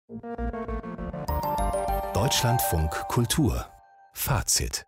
Deutschlandfunk Kultur Fazit.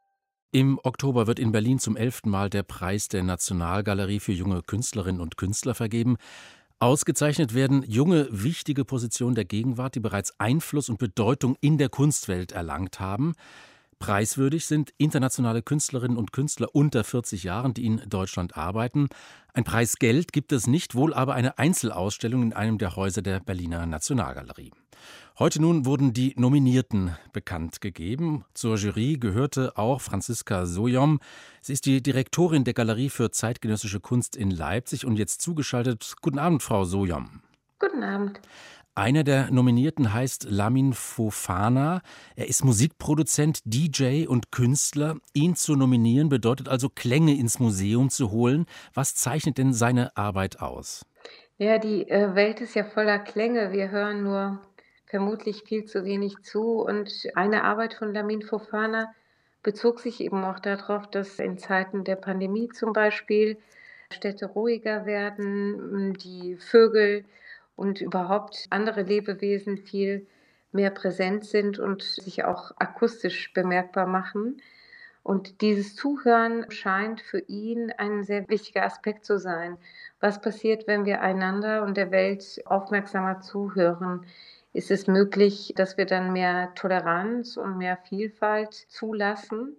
Im Oktober wird in Berlin zum 11. Mal der Preis der Nationalgalerie für junge Künstlerinnen und Künstler vergeben. Ausgezeichnet werden junge, wichtige Positionen der Gegenwart, die bereits Einfluss und Bedeutung in der Kunstwelt erlangt haben. Preiswürdig sind internationale Künstlerinnen und Künstler unter 40 Jahren, die in Deutschland arbeiten. Ein Preisgeld gibt es nicht, wohl aber eine Einzelausstellung in einem der Häuser der Berliner Nationalgalerie. Heute nun wurden die Nominierten bekannt gegeben. Zur Jury gehörte auch Franziska Sojom. Sie ist die Direktorin der Galerie für zeitgenössische Kunst in Leipzig und jetzt zugeschaltet. Guten Abend, Frau Sojom. Guten Abend. Einer der Nominierten heißt Lamin Fofana. Er ist Musikproduzent, DJ und Künstler. Ihn zu nominieren bedeutet also, Klänge ins Museum zu holen. Was zeichnet denn seine Arbeit aus? Ja, die Welt ist ja voller Klänge. Wir hören nur vermutlich viel zu wenig zu. Und eine Arbeit von Lamin Fofana bezog sich eben auch darauf, dass in Zeiten der Pandemie zum Beispiel Städte ruhiger werden, die Vögel und überhaupt andere Lebewesen viel mehr präsent sind und sich auch akustisch bemerkbar machen. Und dieses Zuhören scheint für ihn ein sehr wichtiger Aspekt zu sein. Was passiert, wenn wir einander und der Welt aufmerksamer zuhören? Ist es möglich, dass wir dann mehr Toleranz und mehr Vielfalt zulassen?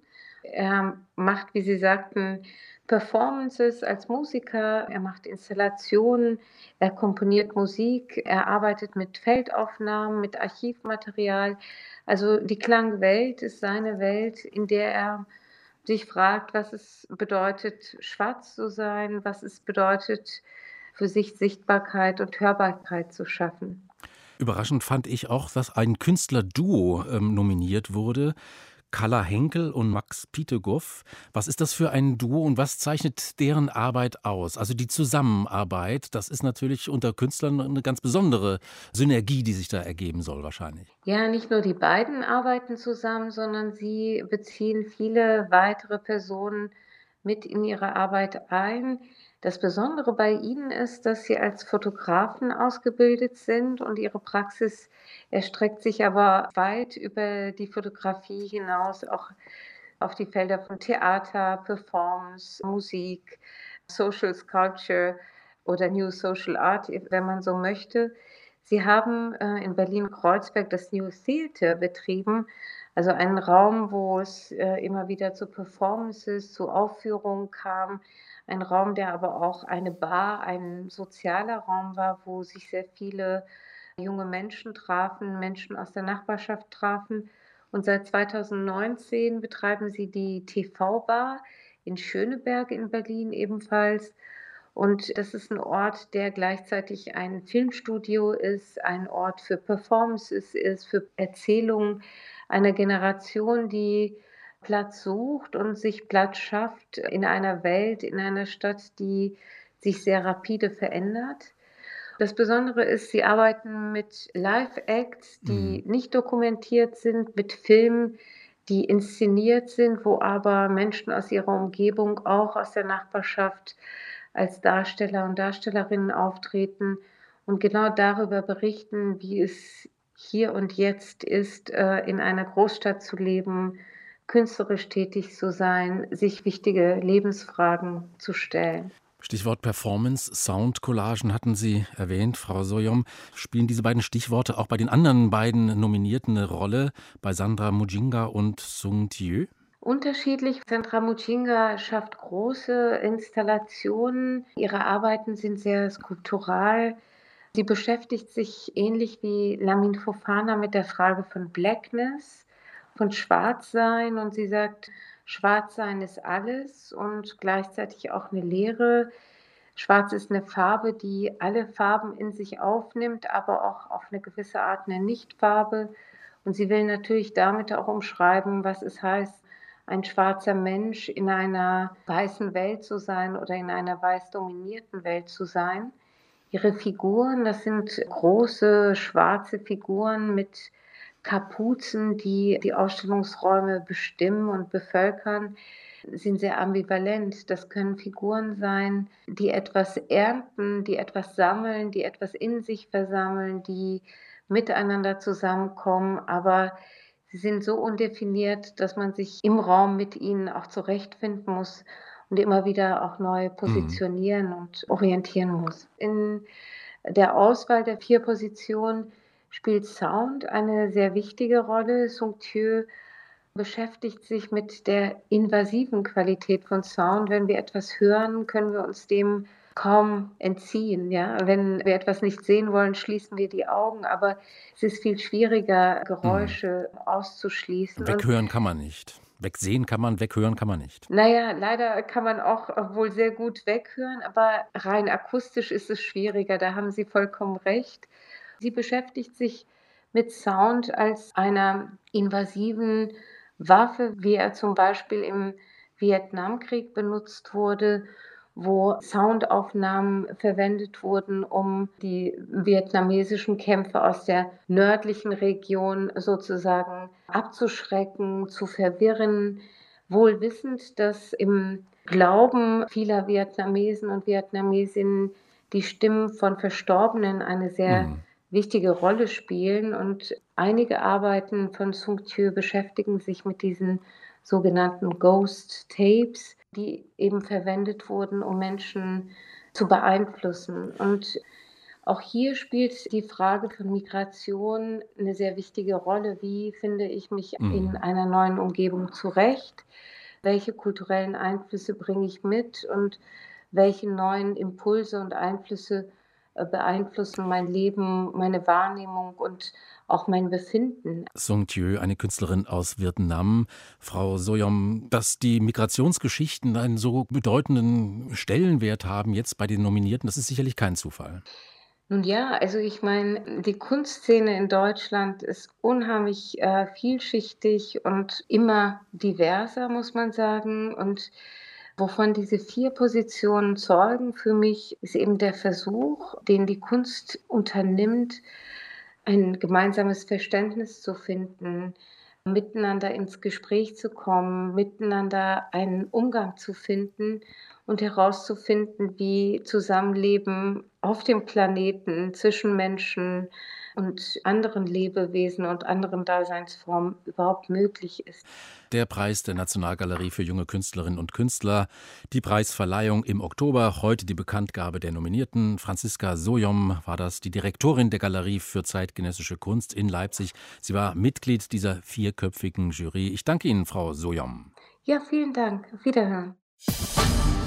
Er macht, wie Sie sagten, Performances als Musiker, er macht Installationen, er komponiert Musik, er arbeitet mit Feldaufnahmen, mit Archivmaterial. Also die Klangwelt ist seine Welt, in der er sich fragt, was es bedeutet, schwarz zu sein, was es bedeutet, für sich Sichtbarkeit und Hörbarkeit zu schaffen. Überraschend fand ich auch, dass ein Künstlerduo nominiert wurde. Kalla Henkel und Max Pietegoff. Was ist das für ein Duo und was zeichnet deren Arbeit aus? Also die Zusammenarbeit, das ist natürlich unter Künstlern eine ganz besondere Synergie, die sich da ergeben soll wahrscheinlich. Ja, nicht nur die beiden arbeiten zusammen, sondern sie beziehen viele weitere Personen mit in ihre Arbeit ein. Das Besondere bei ihnen ist, dass sie als Fotografen ausgebildet sind und ihre Praxis erstreckt sich aber weit über die Fotografie hinaus, auch auf die Felder von Theater, Performance, Musik, Social Sculpture oder New Social Art, wenn man so möchte. Sie haben in Berlin-Kreuzberg das New Theater betrieben, also einen Raum, wo es immer wieder zu Performances, zu Aufführungen kam. Ein Raum, der aber auch eine Bar, ein sozialer Raum war, wo sich sehr viele junge Menschen trafen, Menschen aus der Nachbarschaft trafen. Und seit 2019 betreiben sie die TV-Bar in Schöneberg in Berlin ebenfalls. Und das ist ein Ort, der gleichzeitig ein Filmstudio ist, ein Ort für Performances ist, für Erzählungen einer Generation, die Platz sucht und sich Platz schafft in einer Welt, in einer Stadt, die sich sehr rapide verändert. Das Besondere ist, sie arbeiten mit Live-Acts, Mhm. die nicht dokumentiert sind, mit Filmen, die inszeniert sind, wo aber Menschen aus ihrer Umgebung, auch aus der Nachbarschaft, als Darsteller und Darstellerinnen auftreten und genau darüber berichten, wie es hier und jetzt ist, in einer Großstadt zu leben, künstlerisch tätig zu sein, sich wichtige Lebensfragen zu stellen. Stichwort Performance, Soundcollagen hatten Sie erwähnt, Frau Sojom. Spielen diese beiden Stichworte auch bei den anderen beiden Nominierten eine Rolle, bei Sandra Mujinga und Sung Thieu? Unterschiedlich. Sandra Mucinga schafft große Installationen. Ihre Arbeiten sind sehr skulptural. Sie beschäftigt sich ähnlich wie Lamin Fofana mit der Frage von Blackness, von Schwarzsein. Und sie sagt, Schwarzsein ist alles und gleichzeitig auch eine Leere. Schwarz ist eine Farbe, die alle Farben in sich aufnimmt, aber auch auf eine gewisse Art eine Nichtfarbe. Und sie will natürlich damit auch umschreiben, was es heißt, ein schwarzer Mensch in einer weißen Welt zu sein oder in einer weiß dominierten Welt zu sein. Ihre Figuren, das sind große schwarze Figuren mit Kapuzen, die die Ausstellungsräume bestimmen und bevölkern, sind sehr ambivalent. Das können Figuren sein, die etwas ernten, die etwas sammeln, die etwas in sich versammeln, die miteinander zusammenkommen, aber sie sind so undefiniert, dass man sich im Raum mit ihnen auch zurechtfinden muss und immer wieder auch neu Mhm. positionieren und orientieren muss. In der Auswahl der 4 Positionen spielt Sound eine sehr wichtige Rolle. Somptueux beschäftigt sich mit der invasiven Qualität von Sound. Wenn wir etwas hören, können wir uns dem kaum entziehen, ja? Wenn wir etwas nicht sehen wollen, schließen wir die Augen, aber es ist viel schwieriger, Mhm. Geräusche auszuschließen und Weghören kann man nicht. Wegsehen kann man, weghören kann man nicht. na ja, leider kann man auch, wohl sehr gut weghören, aber rein akustisch ist es schwieriger, da haben Sie vollkommen recht. Sie beschäftigt sich mit Sound als einer invasiven Waffe, wie er zum Beispiel im Vietnamkrieg benutzt wurde, wo Soundaufnahmen verwendet wurden, um die vietnamesischen Kämpfer aus der nördlichen Region sozusagen abzuschrecken, zu verwirren, wohl wissend, dass im Glauben vieler Vietnamesen und Vietnamesinnen die Stimmen von Verstorbenen eine sehr Mhm. wichtige Rolle spielen und einige Arbeiten von Sung Tue beschäftigen sich mit diesen sogenannten Ghost Tapes, die eben verwendet wurden, um Menschen zu beeinflussen. Und auch hier spielt die Frage von Migration eine sehr wichtige Rolle. Wie finde ich mich in Mhm. einer neuen Umgebung zurecht? Welche kulturellen Einflüsse bringe ich mit und welche neuen Impulse und Einflüsse, beeinflussen mein Leben, meine Wahrnehmung und auch mein Befinden? Song Thieu, eine Künstlerin aus Vietnam. Frau Sojom, dass die Migrationsgeschichten einen so bedeutenden Stellenwert haben jetzt bei den Nominierten, das ist sicherlich kein Zufall. Nun ja, also ich meine, die Kunstszene in Deutschland ist unheimlich, vielschichtig und immer diverser, muss man sagen. Und wovon diese 4 Positionen zeugen für mich, ist eben der Versuch, den die Kunst unternimmt, ein gemeinsames Verständnis zu finden, miteinander ins Gespräch zu kommen, miteinander einen Umgang zu finden und herauszufinden, wie Zusammenleben auf dem Planeten zwischen Menschen und anderen Lebewesen und anderen Daseinsformen überhaupt möglich ist. Der Preis der Nationalgalerie für junge Künstlerinnen und Künstler, die Preisverleihung im Oktober, heute die Bekanntgabe der Nominierten. Franziska Sojom war das, die Direktorin der Galerie für zeitgenössische Kunst in Leipzig. Sie war Mitglied dieser vierköpfigen Jury. Ich danke Ihnen, Frau Sojom. Ja, vielen Dank. Auf Wiederhören.